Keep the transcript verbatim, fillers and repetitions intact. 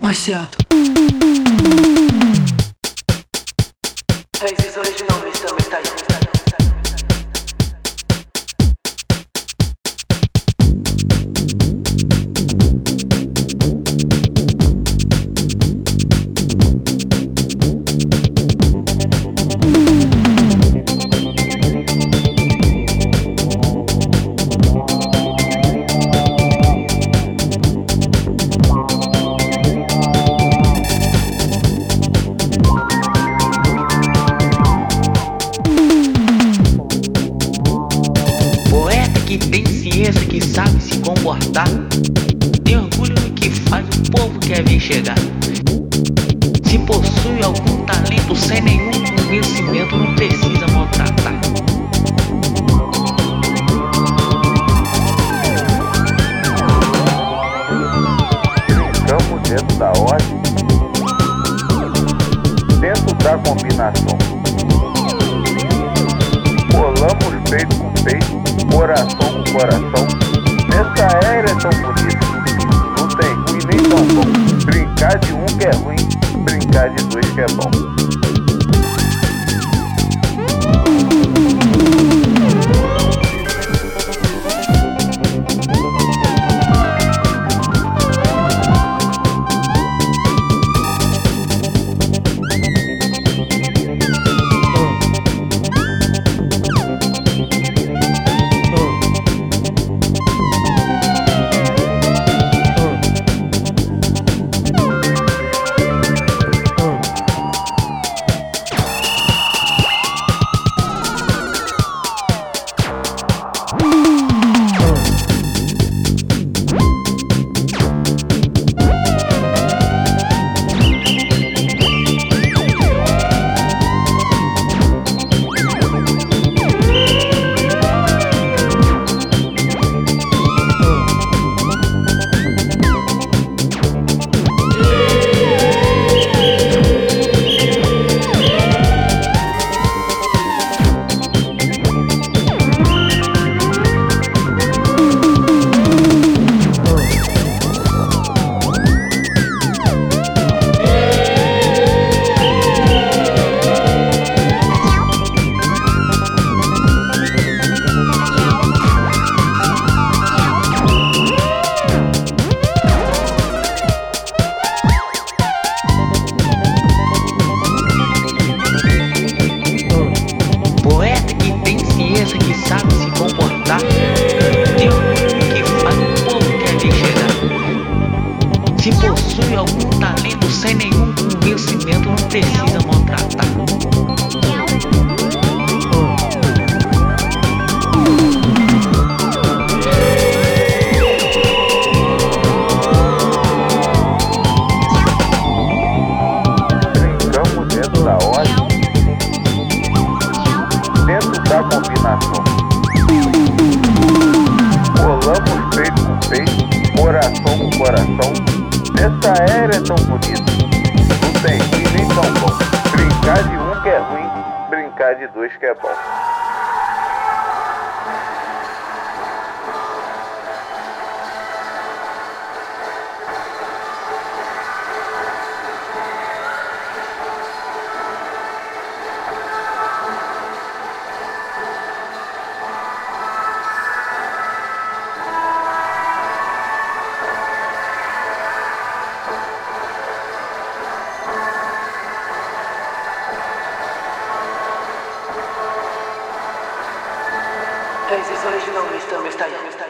mais certo. Raízes original, mistão, está aí. Que tem ciência, que sabe se comportar, tem orgulho no que faz, o povo quer ver chegar. Se possui algum talento, sem nenhum convencimento, não precisa maltratar. Brincamos dentro da ordem, dentro da combinação. Colamos peito com peito, coração com coração. Essa era é tão bonita, não tem ruim nem tão bom. Brincar de um que é ruim, brincar de dois que é bom. Que sabe se comportar, tem orgulho que faz, o povo quer ver chegar. Se possui algum talento, sem nenhum convencimento, não precisa maltratar. Brincamos dentro da ordem, dentro da combinação. Colamos peito com peito, coração com coração. Essa era é tão bonita, não tem ruim nem tão bom. Brincar de um que é ruim, brincar de dois que é bom. Raízes original, mistão, está aí.